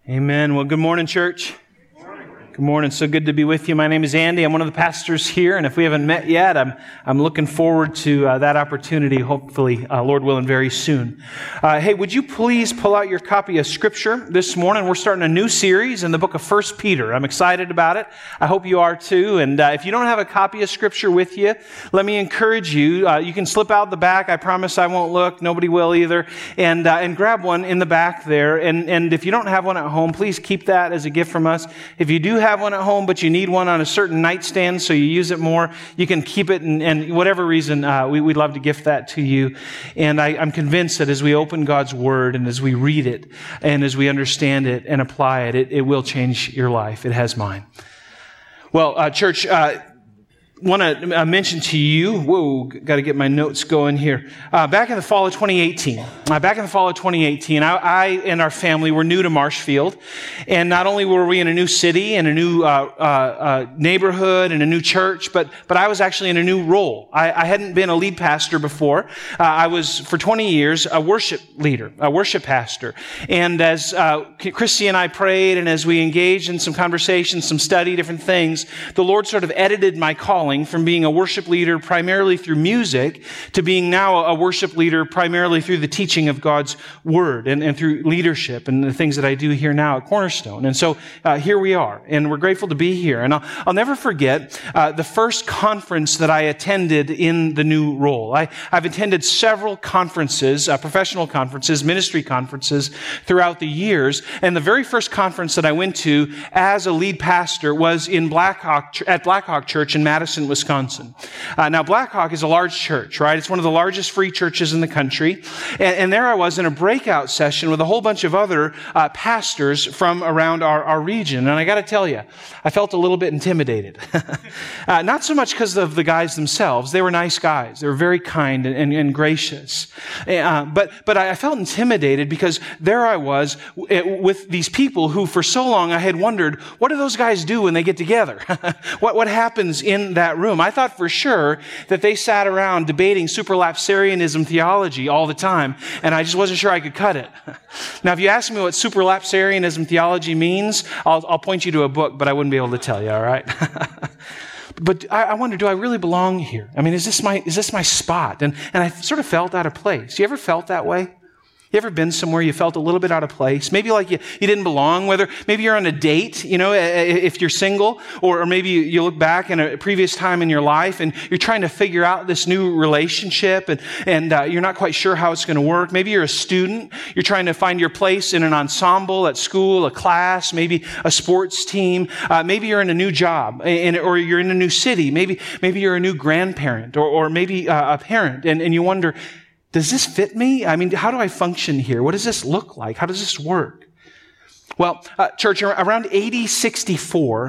Amen. Well, good morning, church. Good morning. So good to be with you. My name is Andy. I'm one of the pastors here, and if we haven't met yet, I'm looking forward to that opportunity, hopefully, Lord willing, very soon. Hey, would you please pull out your copy of Scripture this morning? We're starting a new series in the book of 1 Peter. I'm excited about it. I hope you are too. And if you don't have a copy of Scripture with you, let me encourage you. You can slip out the back. I promise I won't look. Nobody will either. And grab one in the back there. And if you don't have one at home, please keep that as a gift from us. If you do have one at home, but you need one on a certain nightstand so you use it more, you can keep it, and whatever reason, we'd love to gift that to you. And I'm convinced that as we open God's Word and as we read it and as we understand it and apply it, it will change your life. It has mine. Well, church, want to mention to you, got to get my notes going here. Back in the fall of 2018, I and our family were new to Marshfield. And not only were we in a new city and a new neighborhood and a new church, but I was actually in a new role. I hadn't been a lead pastor before. I was, for 20 years, a worship leader, a worship pastor. And as Christy and I prayed and as we engaged in some conversations, some study, different things, the Lord sort of edited my call from being a worship leader primarily through music to being now a worship leader primarily through the teaching of God's Word and through leadership and the things that I do here now at Cornerstone. And so here we are, and we're grateful to be here. And I'll never forget the first conference that I attended in the new role. I've attended several conferences, professional conferences, ministry conferences throughout the years, and the very first conference that I went to as a lead pastor was in at Blackhawk Church in Madison, Wisconsin. Now, Blackhawk is a large church, right? It's one of the largest free churches in the country. And there I was in a breakout session with a whole bunch of other pastors from around our region. And I got to tell you, I felt a little bit intimidated. Not so much because of the guys themselves. They were nice guys. They were very kind and gracious. But I felt intimidated because there I was with these people who for so long I had wondered, what do those guys do when they get together? What happens in that room? I thought for sure that they sat around debating superlapsarianism theology all the time, and I just wasn't sure I could cut it. Now, if you ask me what superlapsarianism theology means, I'll point you to a book, but I wouldn't be able to tell you, all right? But I wonder, do I really belong here? I mean, is this my spot? And I sort of felt out of place. You ever felt that way? You ever been somewhere you felt a little bit out of place? Maybe like you didn't belong, maybe you're on a date, if you're single, or maybe you look back in a previous time in your life and you're trying to figure out this new relationship and you're not quite sure how it's going to work. Maybe you're a student. You're trying to find your place in an ensemble at school, a class, maybe a sports team. Maybe you're in a new job or you're in a new city. Maybe you're a new grandparent or maybe a parent and you wonder, does this fit me? I mean, how do I function here? What does this look like? How does this work? Well, church, around AD 64,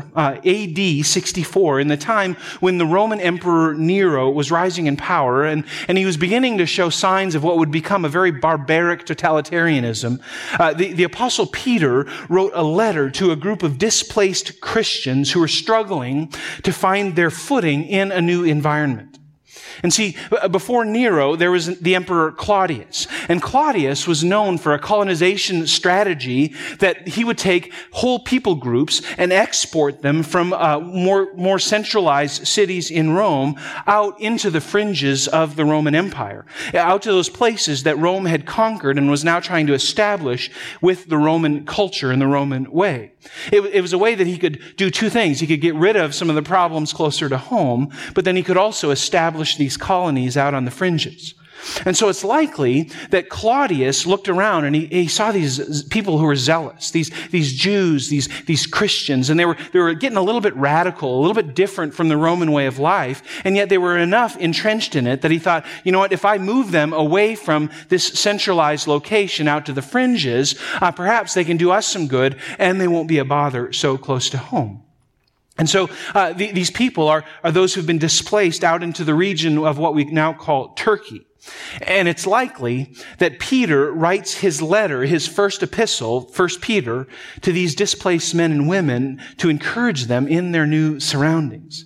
in the time when the Roman Emperor Nero was rising in power and he was beginning to show signs of what would become a very barbaric totalitarianism, the Apostle Peter wrote a letter to a group of displaced Christians who were struggling to find their footing in a new environment. And see, before Nero, there was the Emperor Claudius. And Claudius was known for a colonization strategy that he would take whole people groups and export them from more centralized cities in Rome out into the fringes of the Roman Empire, out to those places that Rome had conquered and was now trying to establish with the Roman culture and the Roman way. It was a way that he could do two things. He could get rid of some of the problems closer to home, but then he could also establish these colonies out on the fringes. And so it's likely that Claudius looked around and he saw these people who were zealous, these Jews, these Christians, and they were getting a little bit radical, a little bit different from the Roman way of life, and yet they were enough entrenched in it that he thought, you know what, if I move them away from this centralized location out to the fringes, perhaps they can do us some good and they won't be a bother so close to home. And so these people are those who've been displaced out into the region of what we now call Turkey. And it's likely that Peter writes his letter, his first epistle, 1 Peter, to these displaced men and women to encourage them in their new surroundings.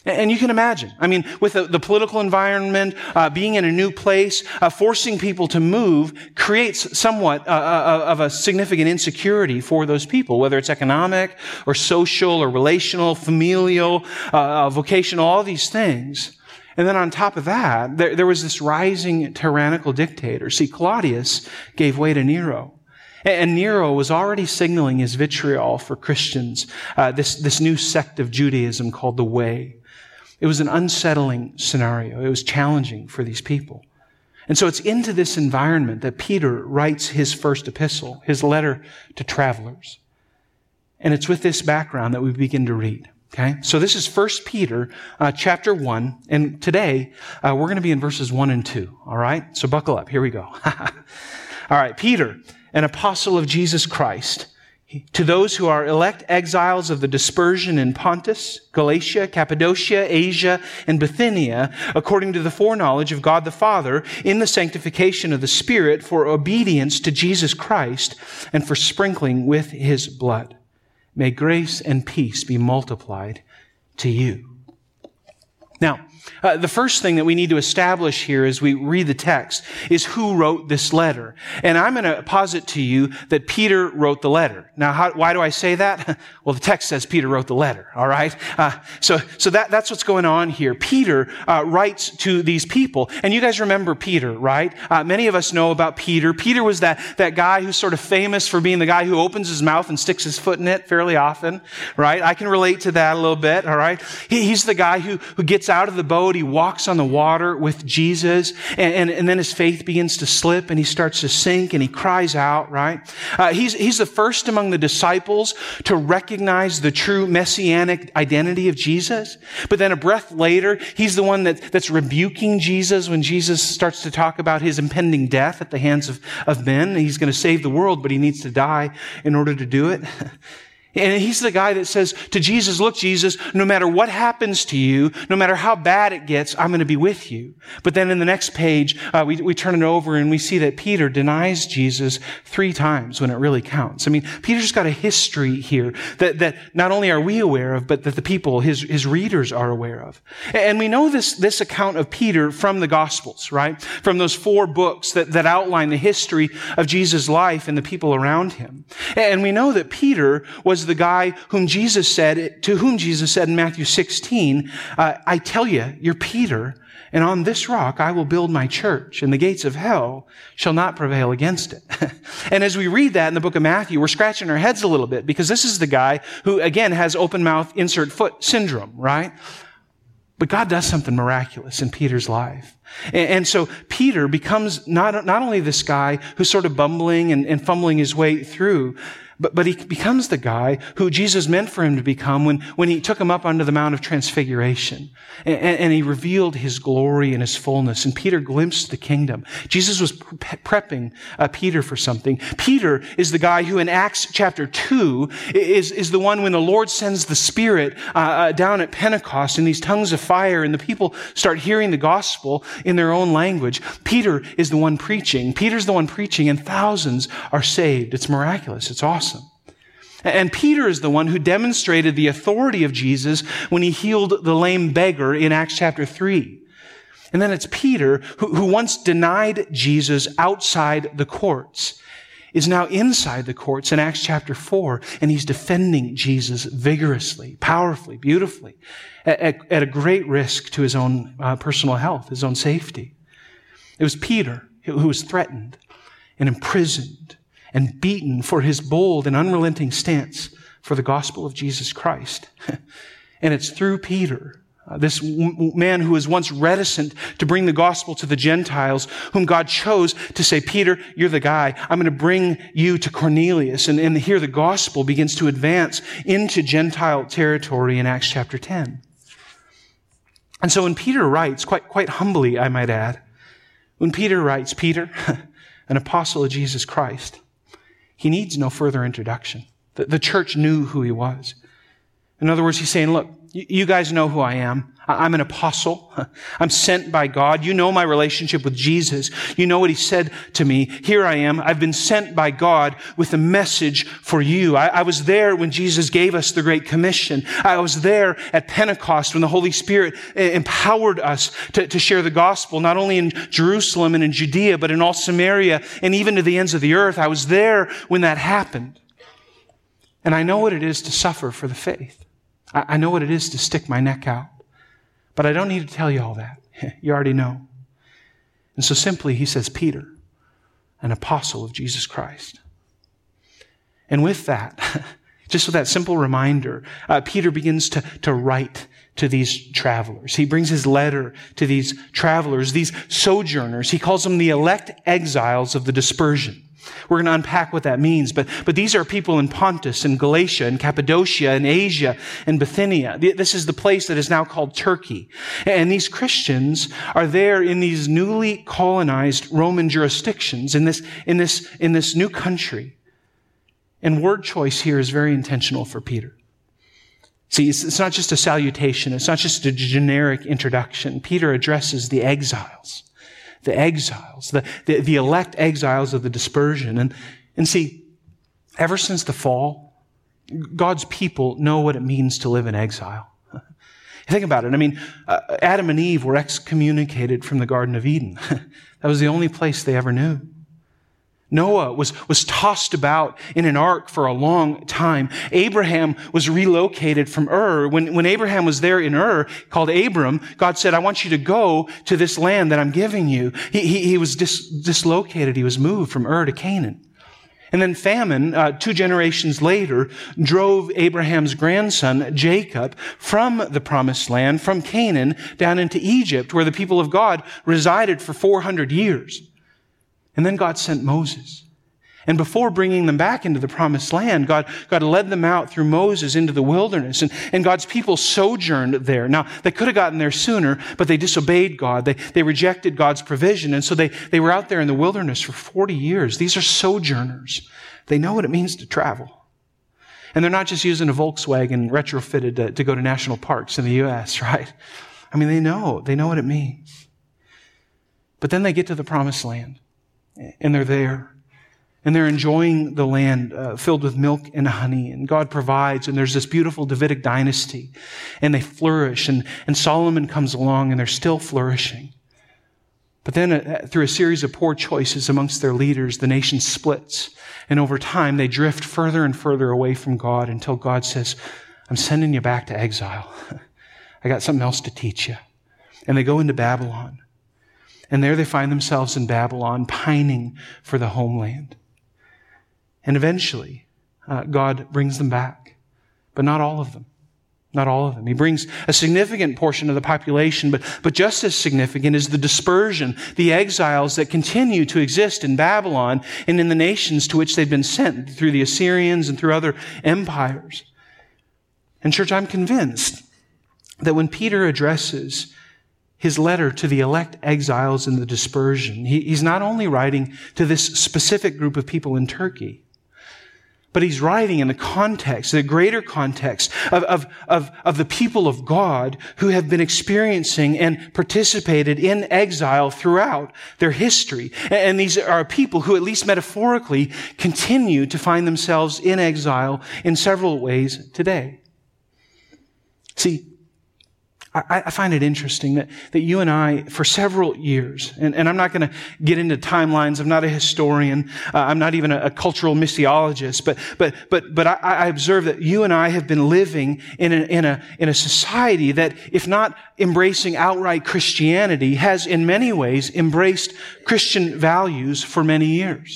And you can imagine, with the political environment, being in a new place, forcing people to move creates somewhat of a significant insecurity for those people, whether it's economic or social or relational, familial, vocational, all these things. And then on top of that, there was this rising tyrannical dictator. See, Claudius gave way to Nero. And Nero was already signaling his vitriol for Christians, this new sect of Judaism called the Way. It was an unsettling scenario. It was challenging for these people. And so it's into this environment that Peter writes his first epistle, his letter to travelers. And it's with this background that we begin to read. Okay? So this is 1 Peter chapter 1. And today, we're going to be in verses 1 and 2. All right? So buckle up. Here we go. All right. Peter, an apostle of Jesus Christ, to those who are elect exiles of the dispersion in Pontus, Galatia, Cappadocia, Asia, and Bithynia, according to the foreknowledge of God the Father, in the sanctification of the Spirit, for obedience to Jesus Christ, and for sprinkling with His blood. May grace and peace be multiplied to you. Now, the first thing that we need to establish here as we read the text is who wrote this letter. And I'm going to posit to you that Peter wrote the letter. Now, why do I say that? Well, the text says Peter wrote the letter, all right? So that's what's going on here. Peter writes to these people. And you guys remember Peter, right? Many of us know about Peter. Peter was that guy who's sort of famous for being the guy who opens his mouth and sticks his foot in it fairly often, right? I can relate to that a little bit, all right? He's the guy who gets out of the boat. He walks on the water with Jesus, and then his faith begins to slip, and he starts to sink, and he cries out, right? He's the first among the disciples to recognize the true messianic identity of Jesus. But then a breath later, he's the one that's rebuking Jesus when Jesus starts to talk about his impending death at the hands of men. He's going to save the world, but he needs to die in order to do it. And he's the guy that says to Jesus, look, Jesus, no matter what happens to you, no matter how bad it gets, I'm going to be with you. But then in the next page, we turn it over and we see that Peter denies Jesus 3 times when it really counts. Peter's got a history here that not only are we aware of, but that the people, his readers, are aware of. And we know this account of Peter from the Gospels, right? From those 4 books that outline the history of Jesus' life and the people around him. And we know that Peter was the guy to whom Jesus said in Matthew 16, I tell you, you're Peter, and on this rock I will build my church, and the gates of hell shall not prevail against it. And as we read that in the book of Matthew, we're scratching our heads a little bit, because this is the guy who, again, has open mouth, insert foot syndrome, right? But God does something miraculous in Peter's life. And so Peter becomes not only this guy who's sort of bumbling and fumbling his way through, but he becomes the guy who Jesus meant for him to become when he took him up onto the Mount of Transfiguration. And he revealed his glory and his fullness. And Peter glimpsed the kingdom. Jesus was prepping Peter for something. Peter is the guy who in Acts chapter 2 is the one when the Lord sends the Spirit down at Pentecost in these tongues of fire, and the people start hearing the gospel in their own language. Peter is the one preaching. Peter's the one preaching, and thousands are saved. It's miraculous. It's awesome. And Peter is the one who demonstrated the authority of Jesus when he healed the lame beggar in Acts chapter 3. And then it's Peter who once denied Jesus outside the courts, is now inside the courts in Acts chapter 4, and he's defending Jesus vigorously, powerfully, beautifully, at a great risk to his own personal health, his own safety. It was Peter who was threatened and imprisoned and beaten for his bold and unrelenting stance for the gospel of Jesus Christ. And it's through Peter, this man who was once reticent to bring the gospel to the Gentiles, whom God chose to say, Peter, you're the guy. I'm going to bring you to Cornelius. And here the gospel begins to advance into Gentile territory in Acts chapter 10. And so when Peter writes, quite humbly, I might add, when Peter writes, Peter, an apostle of Jesus Christ, he needs no further introduction. The church knew who he was. In other words, he's saying, look, you guys know who I am. I'm an apostle. I'm sent by God. You know my relationship with Jesus. You know what he said to me. Here I am. I've been sent by God with a message for you. I was there when Jesus gave us the Great Commission. I was there at Pentecost when the Holy Spirit empowered us to share the gospel, not only in Jerusalem and in Judea, but in all Samaria and even to the ends of the earth. I was there when that happened. And I know what it is to suffer for the faith. I know what it is to stick my neck out. But I don't need to tell you all that. You already know. And so simply he says, Peter, an apostle of Jesus Christ. And with that, just with that simple reminder, Peter begins to write to these travelers. He brings his letter to these travelers, these sojourners. He calls them the elect exiles of the dispersion. We're going to unpack what that means, but these are people in Pontus and Galatia and Cappadocia and Asia and Bithynia. This is the place that is now called Turkey. And these Christians are there in these newly colonized Roman jurisdictions in this new country. And word choice here is very intentional for Peter. See, it's not just a salutation. It's not just a generic introduction. Peter addresses the exiles. The exiles, the elect exiles of the dispersion. And see, ever since the fall, God's people know what it means to live in exile. Think about it. I mean, Adam and Eve were excommunicated from the Garden of Eden. That was the only place they ever knew. Noah was tossed about in an ark for a long time. Abraham was relocated from Ur. When Abraham was there in Ur, called Abram, God said, I want you to go to this land that I'm giving you. He was dislocated. He was moved from Ur to Canaan. And then famine, 2 generations later, drove Abraham's grandson, Jacob, from the promised land, from Canaan, down into Egypt, where the people of God resided for 400 years. And then God sent Moses. And before bringing them back into the promised land, God led them out through Moses into the wilderness. And God's people sojourned there. Now, they could have gotten there sooner, but they disobeyed God. They rejected God's provision. And so they were out there in the wilderness for 40 years. These are sojourners. They know what it means to travel. And they're not just using a Volkswagen retrofitted to go to national parks in the U.S., right? I mean, they know what it means. But then they get to the promised land. And they're there. And they're enjoying the land filled with milk and honey. And God provides. And there's this beautiful Davidic dynasty. And they flourish. And Solomon comes along and they're still flourishing. But then through a series of poor choices amongst their leaders, the nation splits. And over time, they drift further and further away from God until God says, I'm sending you back to exile. I got something else to teach you. And they go into Babylon. And there they find themselves in Babylon, pining for the homeland. And eventually, God brings them back. But not all of them. Not all of them. He brings a significant portion of the population, but just as significant is the dispersion, the exiles that continue to exist in Babylon and in the nations to which they've been sent through the Assyrians and through other empires. And church, I'm convinced that when Peter addresses his letter to the elect exiles in the dispersion, he's not only writing to this specific group of people in Turkey, but he's writing in the context, the greater context of the people of God who have been experiencing and participated in exile throughout their history. And these are people who, at least metaphorically, continue to find themselves in exile in several ways today. See, I find it interesting that you and I, for several years, and I'm not going to get into timelines. I'm not a historian. I'm not even a cultural missiologist. But I observe that you and I have been living in a society that, if not embracing outright Christianity, has in many ways embraced Christian values for many years.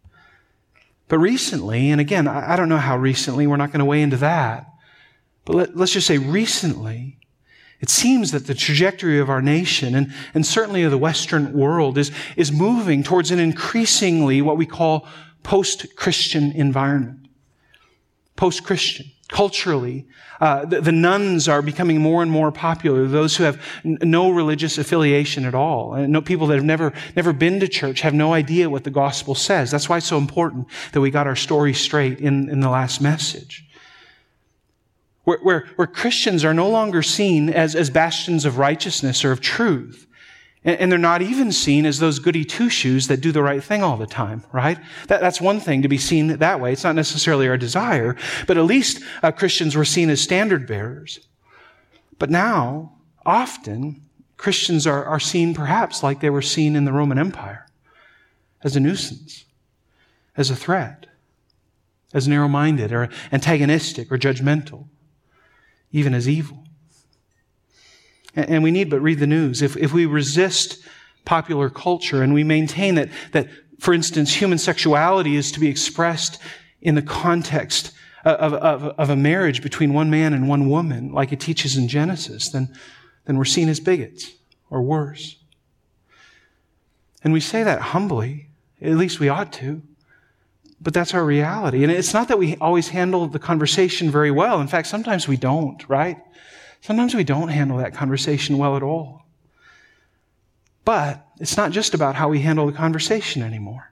But recently, and again, I don't know how recently. We're not going to weigh into that. But let's just say recently, it seems that the trajectory of our nation and certainly of the Western world is moving towards an increasingly what we call post-Christian environment. Post-Christian. Culturally, the nuns are becoming more and more popular. Those who have no religious affiliation at all. And people that have never been to church have no idea what the gospel says. That's why it's so important that we got our story straight in the last message. where Christians are no longer seen as bastions of righteousness or of truth. And they're not even seen as those goody two-shoes that do the right thing all the time, right? That's one thing to be seen that way. It's not necessarily our desire, but at least Christians were seen as standard bearers. But now, often, Christians are seen perhaps like they were seen in the Roman Empire, as a nuisance, as a threat, as narrow-minded or antagonistic or judgmental, even as evil. And we need but read the news. If we resist popular culture and we maintain that, for instance, human sexuality is to be expressed in the context of a marriage between one man and one woman, like it teaches in Genesis, then we're seen as bigots or worse. And we say that humbly, at least we ought to, but that's our reality. And it's not that we always handle the conversation very well. In fact, sometimes we don't, right? Sometimes we don't handle that conversation well at all. But it's not just about how we handle the conversation anymore.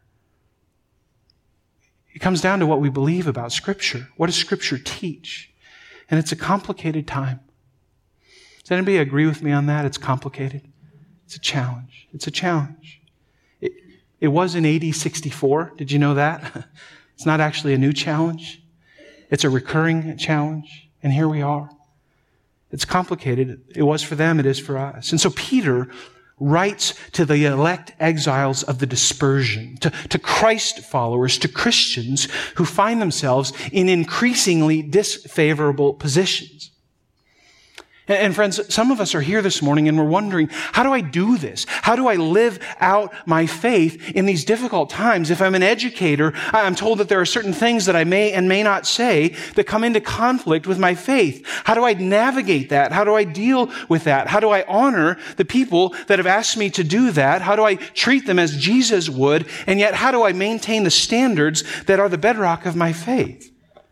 It comes down to what we believe about Scripture. What does Scripture teach? And it's a complicated time. Does anybody agree with me on that? It's complicated. It's a challenge. It's a challenge. It was in AD 64. Did you know that? It's not actually a new challenge. It's a recurring challenge. And here we are. It's complicated. It was for them. It is for us. And so Peter writes to the elect exiles of the dispersion, to Christ followers, to Christians who find themselves in increasingly disfavorable positions. And friends, some of us are here this morning and we're wondering, how do I do this? How do I live out my faith in these difficult times? If I'm an educator, I'm told that there are certain things that I may and may not say that come into conflict with my faith. How do I navigate that? How do I deal with that? How do I honor the people that have asked me to do that? How do I treat them as Jesus would? And yet, how do I maintain the standards that are the bedrock of my faith?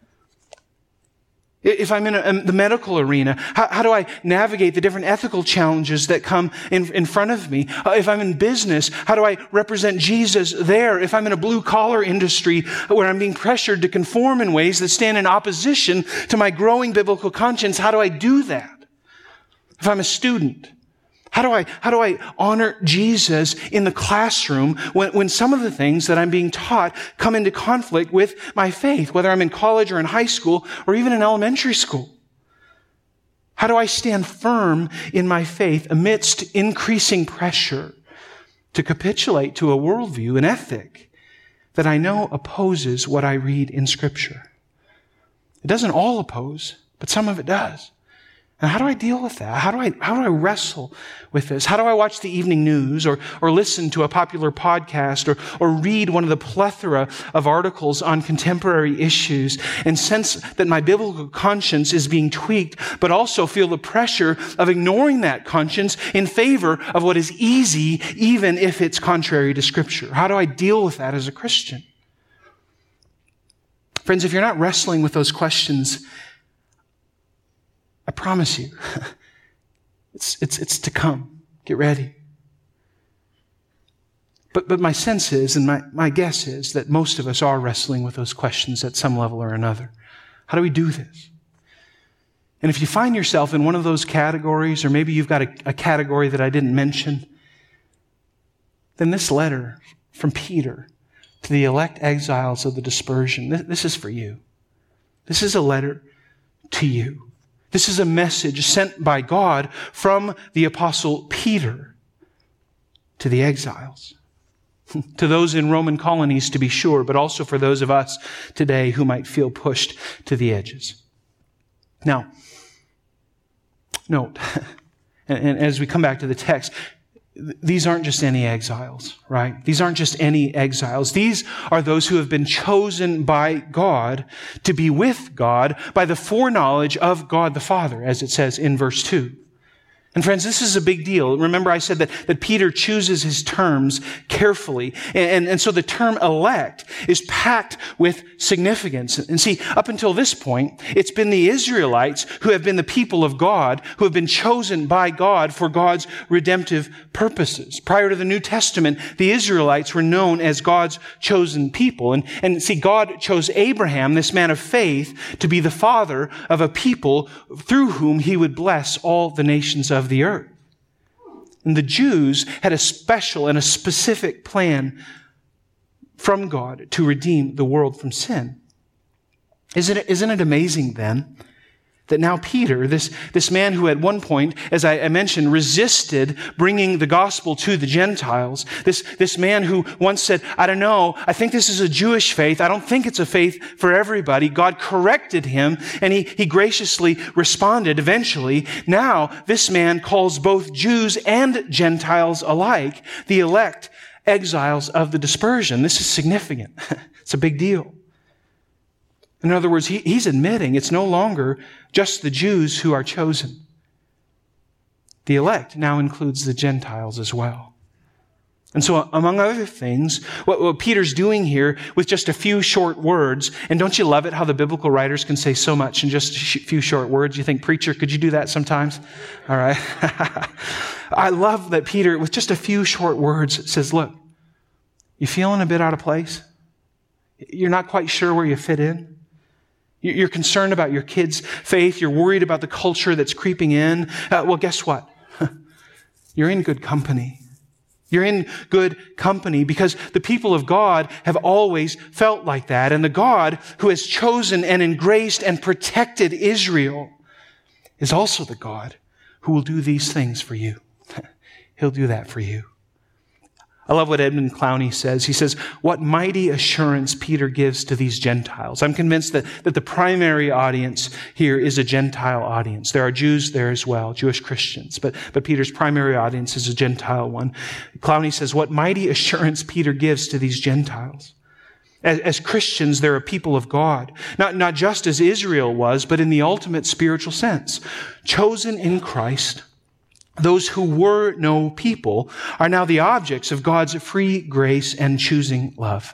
If I'm in the medical arena, how do I navigate the different ethical challenges that come in front of me? If I'm in business, how do I represent Jesus there? If I'm in a blue-collar industry where I'm being pressured to conform in ways that stand in opposition to my growing biblical conscience, how do I do that? If I'm a student, how do I honor Jesus in the classroom when some of the things that I'm being taught come into conflict with my faith, whether I'm in college or in high school or even in elementary school? How do I stand firm in my faith amidst increasing pressure to capitulate to a worldview, an ethic that I know opposes what I read in Scripture? It doesn't all oppose, but some of it does. And how do I deal with that? How do I wrestle with this? How do I watch the evening news or listen to a popular podcast or read one of the plethora of articles on contemporary issues and sense that my biblical conscience is being tweaked, but also feel the pressure of ignoring that conscience in favor of what is easy, even if it's contrary to Scripture? How do I deal with that as a Christian? Friends, if you're not wrestling with those questions, I promise you, it's to come. Get ready. But my sense is, and my guess is, that most of us are wrestling with those questions at some level or another. How do we do this? And if you find yourself in one of those categories, or maybe you've got a category that I didn't mention, then this letter from Peter to the elect exiles of the dispersion, this is for you. This is a letter to you. This is a message sent by God from the Apostle Peter to the exiles, to those in Roman colonies, to be sure, but also for those of us today who might feel pushed to the edges. Now, note, and as we come back to the text, these aren't just any exiles, right? These aren't just any exiles. These are those who have been chosen by God to be with God by the foreknowledge of God the Father, as it says in verse 2. And friends, this is a big deal. Remember I said that Peter chooses his terms carefully. And so the term elect is packed with significance. And see, up until this point, it's been the Israelites who have been the people of God, who have been chosen by God for God's redemptive purposes. Prior to the New Testament, the Israelites were known as God's chosen people. And see, God chose Abraham, this man of faith, to be the father of a people through whom he would bless all the nations of the earth. And the Jews had a special and a specific plan from God to redeem the world from sin. Isn't it amazing then that now Peter, this man who at one point, as I mentioned, resisted bringing the gospel to the Gentiles, this man who once said, I don't know, I think this is a Jewish faith. I don't think it's a faith for everybody. God corrected him and he graciously responded eventually. Now this man calls both Jews and Gentiles alike the elect exiles of the dispersion. This is significant. It's a big deal. In other words, he's admitting it's no longer just the Jews who are chosen. The elect now includes the Gentiles as well. And so, among other things, what Peter's doing here with just a few short words, and don't you love it how the biblical writers can say so much in just a few short words? You think, preacher, could you do that sometimes? All right. I love that Peter, with just a few short words, says, look, you feeling a bit out of place? You're not quite sure where you fit in? You're concerned about your kids' faith. You're worried about the culture that's creeping in. Well, guess what? You're in good company. You're in good company because the people of God have always felt like that. And the God who has chosen and engraced and protected Israel is also the God who will do these things for you. He'll do that for you. I love what Edmund Clowney says. He says, what mighty assurance Peter gives to these Gentiles. I'm convinced that the primary audience here is a Gentile audience. There are Jews there as well, Jewish Christians, but Peter's primary audience is a Gentile one. Clowney says, what mighty assurance Peter gives to these Gentiles. As Christians, they're a people of God, not just as Israel was, but in the ultimate spiritual sense. Chosen in Christ, those who were no people are now the objects of God's free grace and choosing love.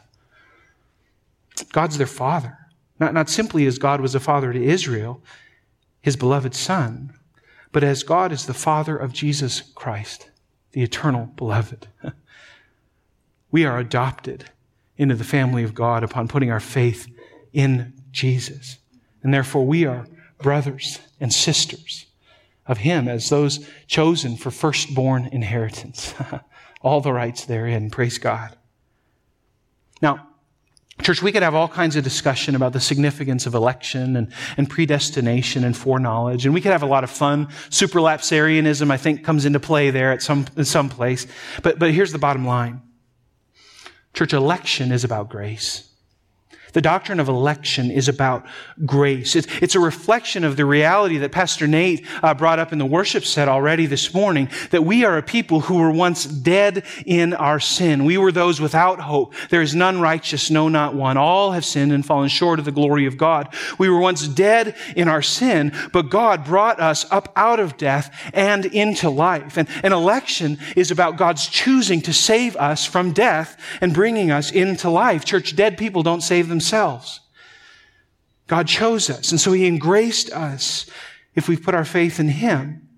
God's their father. Not simply as God was a father to Israel, his beloved son, but as God is the father of Jesus Christ, the eternal beloved. We are adopted into the family of God upon putting our faith in Jesus. And therefore we are brothers and sisters of him as those chosen for firstborn inheritance. All the rights therein. Praise God. Now, church, we could have all kinds of discussion about the significance of election and predestination and foreknowledge. And we could have a lot of fun. Superlapsarianism, I think, comes into play there at some place. But here's the bottom line. Church, election is about grace. The doctrine of election is about grace. It's a reflection of the reality that Pastor Nate brought up in the worship set already this morning, that we are a people who were once dead in our sin. We were those without hope. There is none righteous, no, not one. All have sinned and fallen short of the glory of God. We were once dead in our sin, but God brought us up out of death and into life. And election is about God's choosing to save us from death and bringing us into life. Church, dead people don't save themselves. God chose us, and so he engraced us, if we've put our faith in him,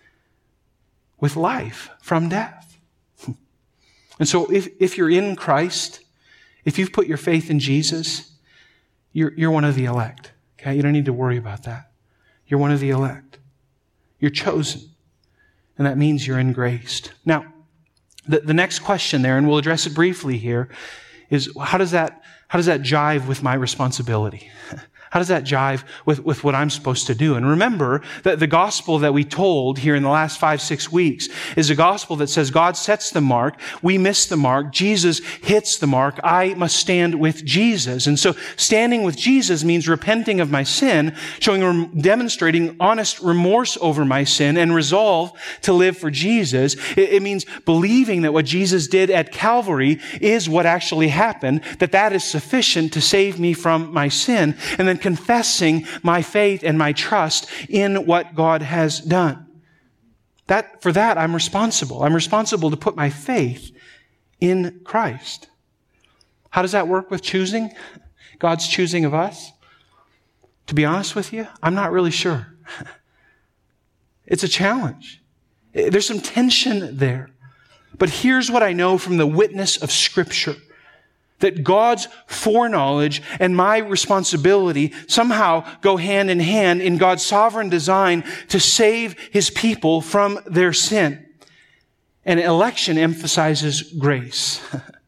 with life from death. And so if you're in Christ, if you've put your faith in Jesus, you're one of the elect. Okay? You don't need to worry about that. You're one of the elect. You're chosen. And that means you're engraced. Now, the next question there, and we'll address it briefly here, is how does that jive with my responsibility? How does that jive with what I'm supposed to do? And remember that the gospel that we told here in the last 5-6 weeks is a gospel that says God sets the mark, we miss the mark, Jesus hits the mark, I must stand with Jesus. And so standing with Jesus means repenting of my sin, demonstrating honest remorse over my sin and resolve to live for Jesus. It means believing that what Jesus did at Calvary is what actually happened, that is sufficient to save me from my sin, and then confessing my faith and my trust in what God has done. For that, I'm responsible. I'm responsible to put my faith in Christ. How does that work with choosing? God's choosing of us? To be honest with you, I'm not really sure. It's a challenge. There's some tension there. But here's what I know from the witness of Scripture. That God's foreknowledge and my responsibility somehow go hand in hand in God's sovereign design to save His people from their sin. And election emphasizes grace.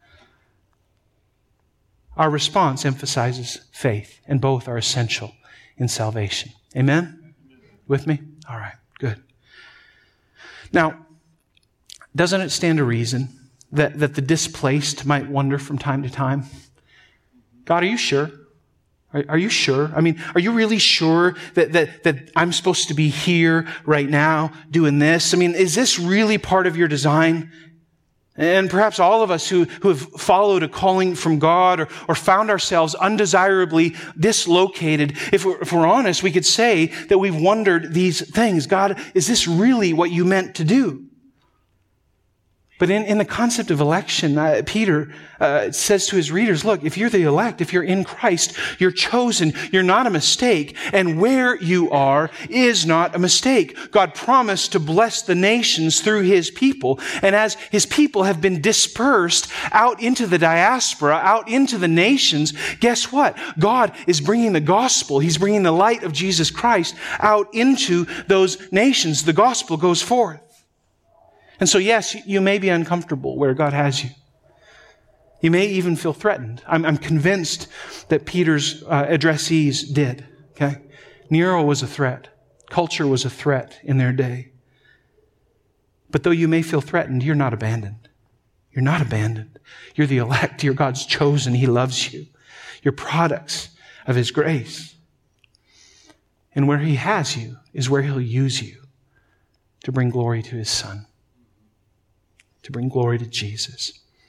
Our response emphasizes faith, and both are essential in salvation. Amen? With me? All right, good. Now, doesn't it stand to reason that the displaced might wonder from time to time, God, are you sure? Are you sure? I mean, are you really sure that I'm supposed to be here right now doing this? I mean, is this really part of your design? And perhaps all of us who have followed a calling from God or found ourselves undesirably dislocated, if we're honest, we could say that we've wondered these things. God, is this really what you meant to do? But in the concept of election, Peter says to his readers, look, if you're the elect, if you're in Christ, you're chosen, you're not a mistake, and where you are is not a mistake. God promised to bless the nations through His people, and as His people have been dispersed out into the diaspora, out into the nations, guess what? God is bringing the gospel. He's bringing the light of Jesus Christ out into those nations. The gospel goes forth. And so, yes, you may be uncomfortable where God has you. You may even feel threatened. I'm convinced that Peter's addressees did. Okay, Nero was a threat. Culture was a threat in their day. But though you may feel threatened, you're not abandoned. You're not abandoned. You're the elect. You're God's chosen. He loves you. You're products of His grace. And where He has you is where He'll use you to bring glory to His Son. To bring glory to Jesus.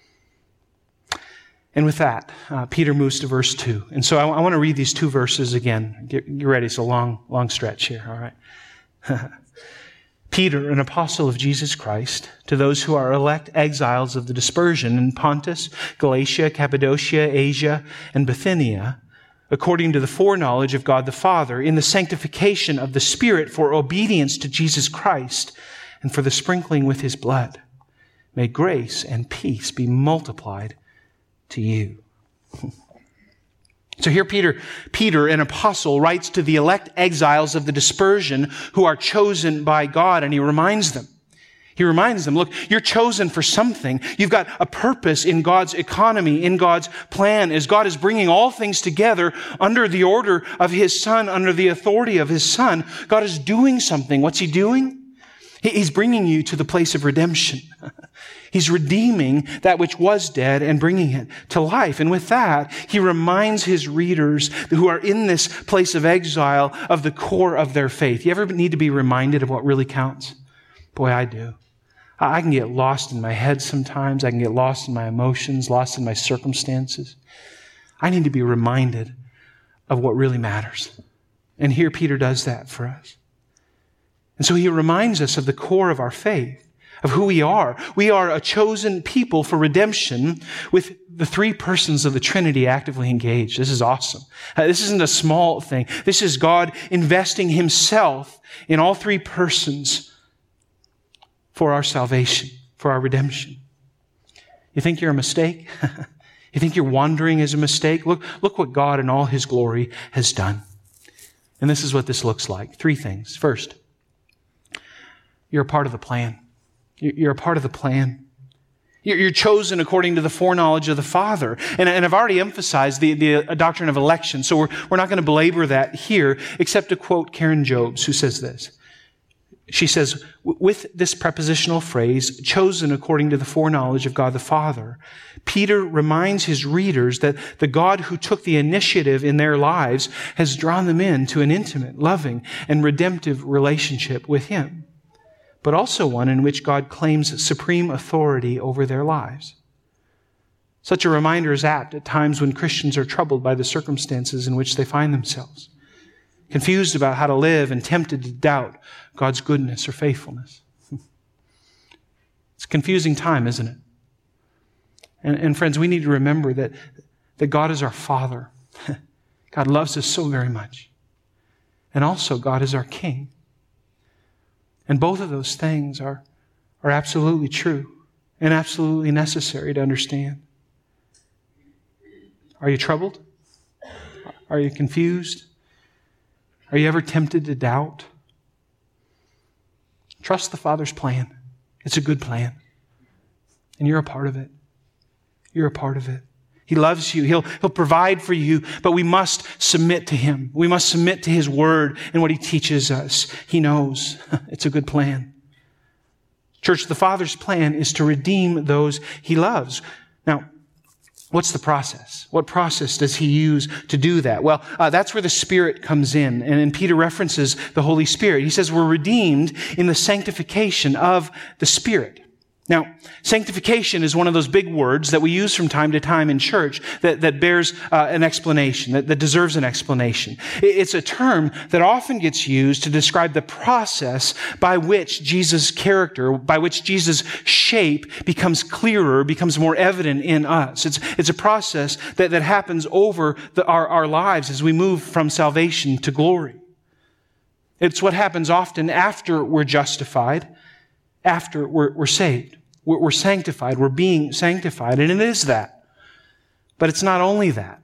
And with that, Peter moves to verse 2. And so I want to read these two verses again. Get ready. It's a long stretch here. All right. Peter, an apostle of Jesus Christ, to those who are elect exiles of the dispersion in Pontus, Galatia, Cappadocia, Asia, and Bithynia, according to the foreknowledge of God the Father, in the sanctification of the Spirit for obedience to Jesus Christ and for the sprinkling with His blood. May grace and peace be multiplied to you. So here Peter, an apostle, writes to the elect exiles of the dispersion who are chosen by God, and he reminds them, look, you're chosen for something. You've got a purpose in God's economy, in God's plan, as God is bringing all things together under the order of His Son, under the authority of His Son. God is doing something. What's He doing? He's bringing you to the place of redemption. He's redeeming that which was dead and bringing it to life. And with that, He reminds His readers who are in this place of exile of the core of their faith. You ever need to be reminded of what really counts? Boy, I do. I can get lost in my head sometimes. I can get lost in my emotions, lost in my circumstances. I need to be reminded of what really matters. And here Peter does that for us. And so he reminds us of the core of our faith, of who we are. We are a chosen people for redemption with the three persons of the Trinity actively engaged. This is awesome. This isn't a small thing. This is God investing Himself in all three persons for our salvation, for our redemption. You think you're a mistake? You think your wandering is a mistake? Look what God in all His glory has done. And this is what this looks like. Three things. First, you're a part of the plan. You're a part of the plan. You're chosen according to the foreknowledge of the Father. And I've already emphasized the doctrine of election, so we're not going to belabor that here, except to quote Karen Jobes, who says this. She says, with this prepositional phrase, chosen according to the foreknowledge of God the Father, Peter reminds his readers that the God who took the initiative in their lives has drawn them into an intimate, loving, and redemptive relationship with Him, but also one in which God claims supreme authority over their lives. Such a reminder is apt at times when Christians are troubled by the circumstances in which they find themselves, confused about how to live and tempted to doubt God's goodness or faithfulness. It's a confusing time, isn't it? And friends, we need to remember that God is our Father. God loves us so very much. And also, God is our King. And both of those things are absolutely true and absolutely necessary to understand. Are you troubled? Are you confused? Are you ever tempted to doubt? Trust the Father's plan. It's a good plan. And you're a part of it. You're a part of it. He loves you. He'll provide for you, but we must submit to Him. We must submit to His Word and what He teaches us. He knows. It's a good plan. Church, the Father's plan is to redeem those He loves. Now, what's the process? What process does He use to do that? Well, that's where the Spirit comes in. And Peter references the Holy Spirit. He says we're redeemed in the sanctification of the Spirit. Now, sanctification is one of those big words that we use from time to time in church that bears an explanation, that deserves an explanation. It's a term that often gets used to describe the process by which Jesus' character, by which Jesus' shape becomes clearer, becomes more evident in us. It's a process that happens over our lives as we move from salvation to glory. It's what happens often after we're justified, after we're saved. We're sanctified. We're being sanctified. And it is that. But it's not only that.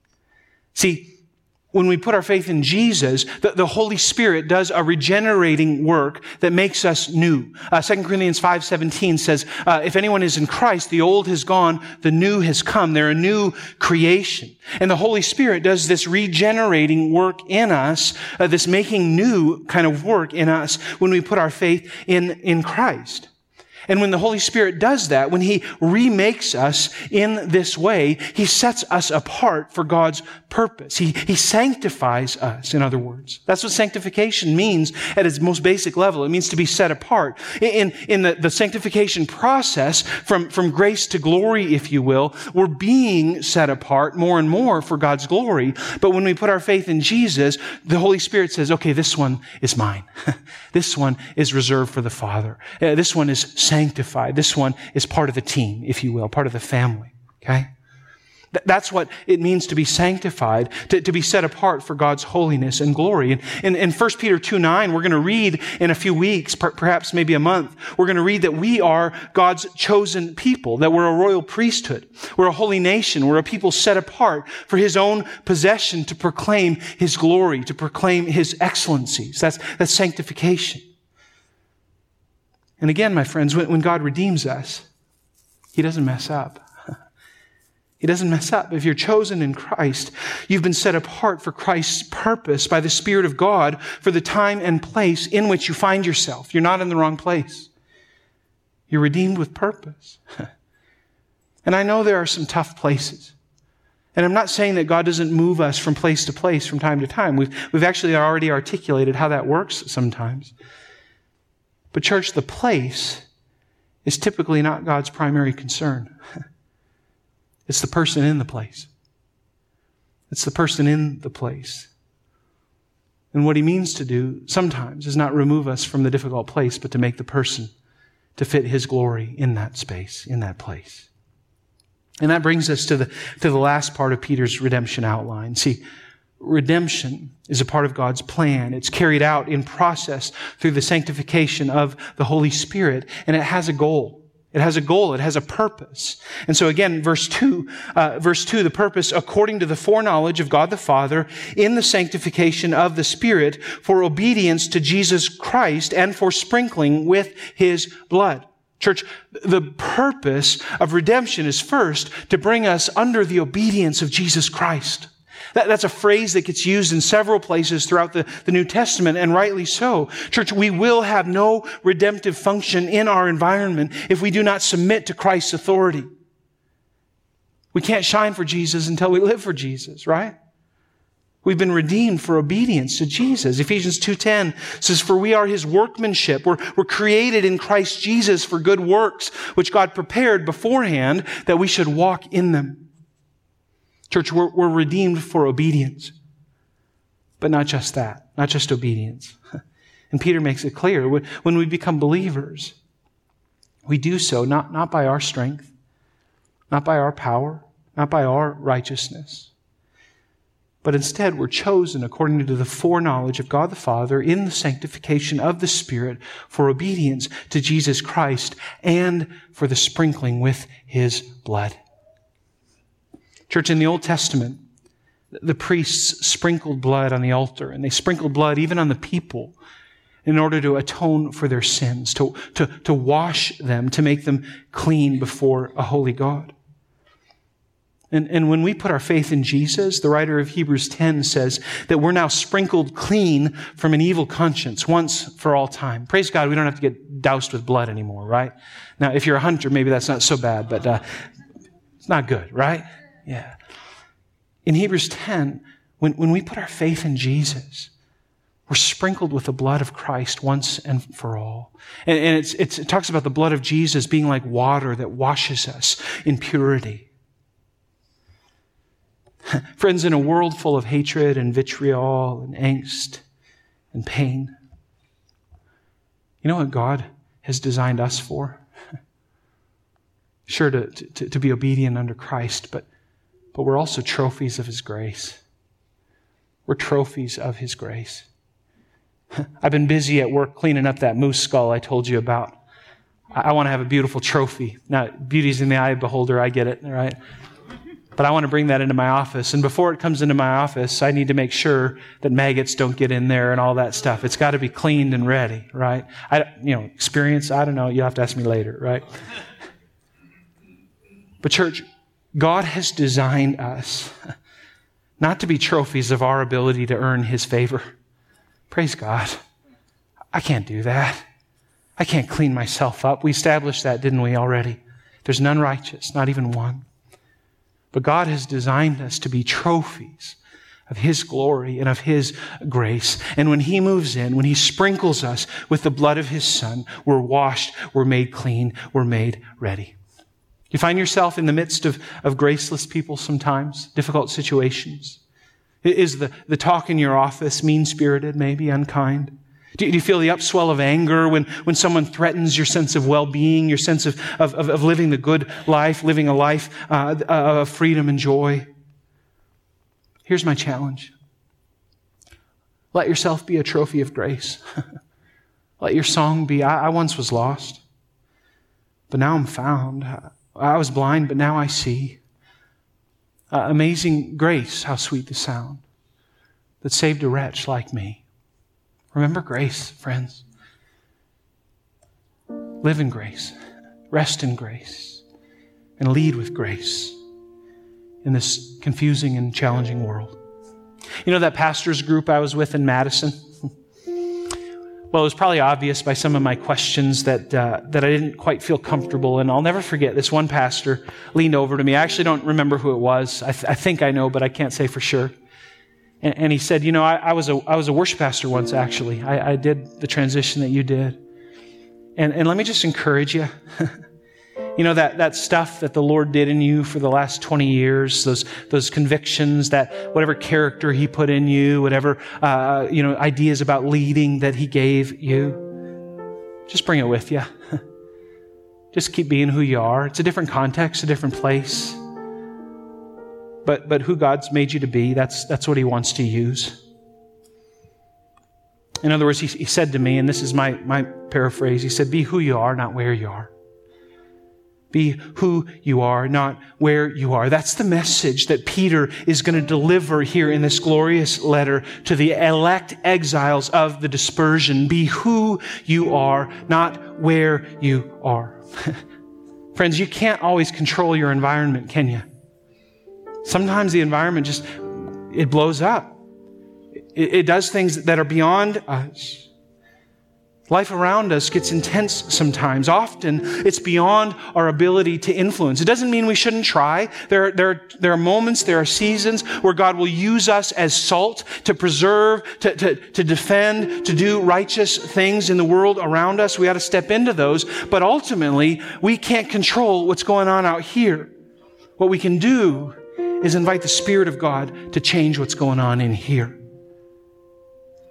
See, when we put our faith in Jesus, the Holy Spirit does a regenerating work that makes us new. 2 Corinthians 5:17 says, if anyone is in Christ, the old has gone, the new has come. They're a new creation. And the Holy Spirit does this regenerating work in us, this making new kind of work in us when we put our faith in Christ. And when the Holy Spirit does that, when He remakes us in this way, He sets us apart for God's purpose. He sanctifies us, in other words. That's what sanctification means at its most basic level. It means to be set apart. In the sanctification process, from grace to glory, if you will, we're being set apart more and more for God's glory. But when we put our faith in Jesus, the Holy Spirit says, okay, this one is mine. This one is reserved for the Father. This one is sanctified. This one is part of the team, if you will, part of the family. Okay? That's what it means to be sanctified, to be set apart for God's holiness and glory. And in 1 Peter 2:9, we're going to read in a few weeks, perhaps maybe a month, we're going to read that we are God's chosen people, that we're a royal priesthood. We're a holy nation. We're a people set apart for His own possession to proclaim His glory, to proclaim His excellencies. That's sanctification. And again, my friends, when God redeems us, He doesn't mess up. He doesn't mess up. If you're chosen in Christ, you've been set apart for Christ's purpose by the Spirit of God for the time and place in which you find yourself. You're not in the wrong place. You're redeemed with purpose. And I know there are some tough places. And I'm not saying that God doesn't move us from place to place from time to time. We've actually already articulated how that works sometimes. But church, the place is typically not God's primary concern. It's the person in the place. It's the person in the place. And what He means to do sometimes is not remove us from the difficult place, but to make the person to fit His glory in that space, in that place. And that brings us to the last part of Peter's redemption outline. See, redemption is a part of God's plan. It's carried out in process through the sanctification of the Holy Spirit, and it has a goal. It has a goal. It has a purpose. And so again, verse 2, the purpose according to the foreknowledge of God the Father in the sanctification of the Spirit for obedience to Jesus Christ and for sprinkling with His blood. Church, the purpose of redemption is first to bring us under the obedience of Jesus Christ. That's a phrase that gets used in several places throughout the New Testament, and rightly so. Church, we will have no redemptive function in our environment if we do not submit to Christ's authority. We can't shine for Jesus until we live for Jesus, right? We've been redeemed for obedience to Jesus. Ephesians 2:10 says, for we are His workmanship. We're created in Christ Jesus for good works, which God prepared beforehand that we should walk in them. Church, we're redeemed for obedience. But not just that, not just obedience. And Peter makes it clear, when we become believers, We do so not by our strength, not by our power, not by our righteousness, but instead we're chosen according to the foreknowledge of God the Father in the sanctification of the Spirit for obedience to Jesus Christ and for the sprinkling with His blood. Church, in the Old Testament, the priests sprinkled blood on the altar, and they sprinkled blood even on the people in order to atone for their sins, to wash them, to make them clean before a holy God. And when we put our faith in Jesus, the writer of Hebrews 10 says that we're now sprinkled clean from an evil conscience once for all time. Praise God, we don't have to get doused with blood anymore, right? Now, if you're a hunter, maybe that's not so bad, but it's not good, right? Yeah. In Hebrews 10, when we put our faith in Jesus, we're sprinkled with the blood of Christ once and for all. And it talks about the blood of Jesus being like water that washes us in purity. Friends, in a world full of hatred and vitriol and angst and pain, you know what God has designed us for? Sure, to be obedient under Christ, but we're also trophies of His grace. We're trophies of His grace. I've been busy at work cleaning up that moose skull I told you about. I want to have a beautiful trophy. Now, beauty's in the eye of the beholder, I get it, all right? But I want to bring that into my office. And before it comes into my office, I need to make sure that maggots don't get in there and all that stuff. It's got to be cleaned and ready, right? Experience, I don't know. You'll have to ask me later, right? But church, God has designed us not to be trophies of our ability to earn His favor. Praise God. I can't do that. I can't clean myself up. We established that, didn't we, already? There's none righteous, not even one. But God has designed us to be trophies of His glory and of His grace. And when He moves in, when He sprinkles us with the blood of His Son, we're washed, we're made clean, we're made ready. You find yourself in the midst of graceless people sometimes, difficult situations. Is the talk in your office mean-spirited, maybe unkind? Do you feel the upswell of anger when someone threatens your sense of well-being, your sense of living the good life, living a life of freedom and joy? Here's my challenge. Let yourself be a trophy of grace. Let your song be, I once was lost, but now I'm found. I was blind, but now I see. Amazing grace, how sweet the sound that saved a wretch like me. Remember grace, friends. Live in grace, rest in grace, and lead with grace in this confusing and challenging world. You know that pastor's group I was with in Madison? Well, it was probably obvious by some of my questions that I didn't quite feel comfortable. And I'll never forget, this one pastor leaned over to me. I actually don't remember who it was. I think I know, but I can't say for sure. And he said, I was a worship pastor once, actually. I did the transition that you did. And let me just encourage you. That stuff that the Lord did in you for the last 20 years, those convictions, that whatever character He put in you, whatever, ideas about leading that He gave you, just bring it with you. Just keep being who you are. It's a different context, a different place. But who God's made you to be, that's what He wants to use. In other words, he said to me, and this is my paraphrase, He said, be who you are, not where you are. Be who you are, not where you are. That's the message that Peter is going to deliver here in this glorious letter to the elect exiles of the dispersion. Be who you are, not where you are. Friends, you can't always control your environment, can you? Sometimes the environment it blows up. It does things that are beyond us. Life around us gets intense sometimes. Often, it's beyond our ability to influence. It doesn't mean we shouldn't try. There are moments, there are seasons where God will use us as salt to preserve, to defend, to do righteous things in the world around us. We ought to step into those. But ultimately, we can't control what's going on out here. What we can do is invite the Spirit of God to change what's going on in here.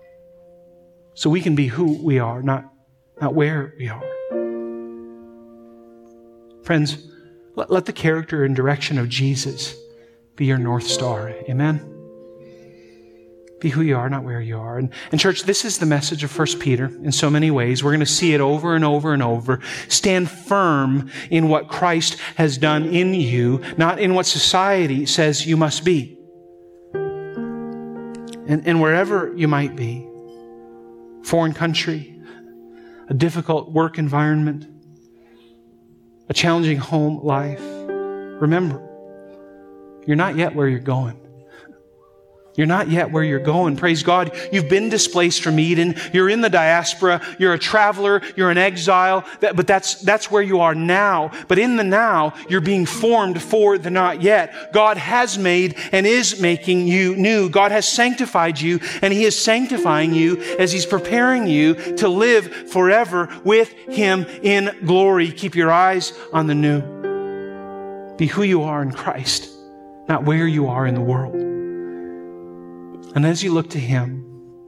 So we can be who we are, not where we are. Friends, let the character and direction of Jesus be your North Star. Amen? Be who you are, not where you are. And church, this is the message of 1 Peter in so many ways. We're going to see it over and over and over. Stand firm in what Christ has done in you, not in what society says you must be. And wherever you might be, foreign country, a difficult work environment, a challenging home life, remember, you're not yet where you're going. You're not yet where you're going. Praise God. You've been displaced from Eden. You're in the diaspora. You're a traveler. You're an exile. But that's where you are now. But in the now, you're being formed for the not yet. God has made and is making you new. God has sanctified you, and He is sanctifying you as He's preparing you to live forever with Him in glory. Keep your eyes on the new. Be who you are in Christ, not where you are in the world. And as you look to Him,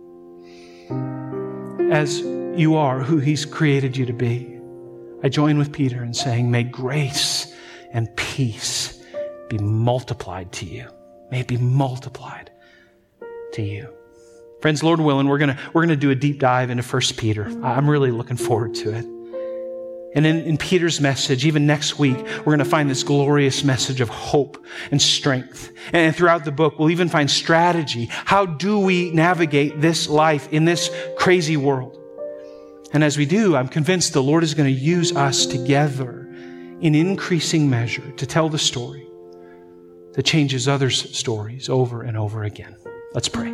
as you are who He's created you to be, I join with Peter in saying, may grace and peace be multiplied to you. May it be multiplied to you. Friends, Lord willing, we're gonna do a deep dive into 1 Peter. I'm really looking forward to it. And in Peter's message, even next week, we're going to find this glorious message of hope and strength. And throughout the book, we'll even find strategy. How do we navigate this life in this crazy world? And as we do, I'm convinced the Lord is going to use us together in increasing measure to tell the story that changes others' stories over and over again. Let's pray.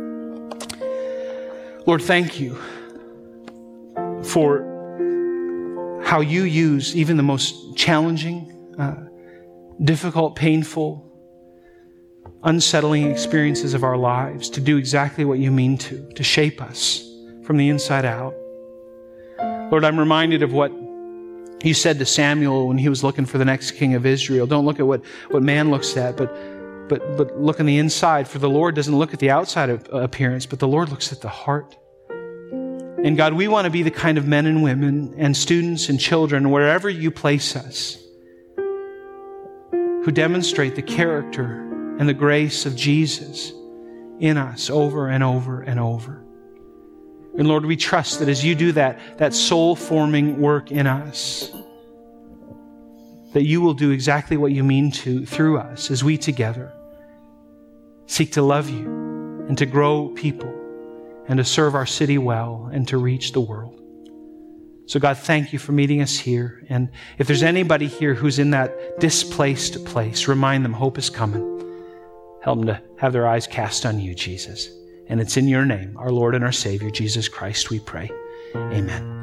Lord, thank you for how you use even the most challenging, difficult, painful, unsettling experiences of our lives to do exactly what you mean to shape us from the inside out. Lord, I'm reminded of what you said to Samuel when he was looking for the next king of Israel. Don't look at what man looks at, but look on the inside, for the Lord doesn't look at the outside appearance, but the Lord looks at the heart. And God, we want to be the kind of men and women and students and children, wherever you place us, who demonstrate the character and the grace of Jesus in us over and over and over. And Lord, we trust that as you do that soul-forming work in us, that you will do exactly what you mean to through us as we together seek to love you and to grow people and to serve our city well, and to reach the world. So God, thank you for meeting us here. And if there's anybody here who's in that displaced place, remind them hope is coming. Help them to have their eyes cast on you, Jesus. And it's in your name, our Lord and our Savior, Jesus Christ, we pray. Amen.